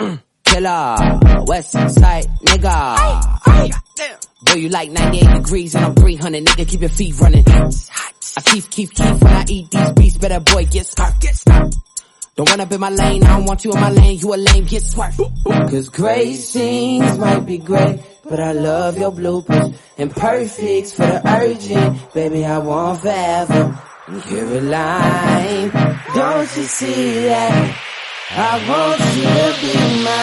Killer, West Side nigga. Boy, you like 98 degrees and I'm 300, nigga, keep your feet running. I keep when I eat these beats, better boy, get stopped. Don't run up in my lane, I don't want you in my lane, you a lame, get swerved. Cause great scenes might be great, but I love your bloopers. And perfects for the urgent, baby, I want forever. Caroline, don't you see that? I want you to be mine.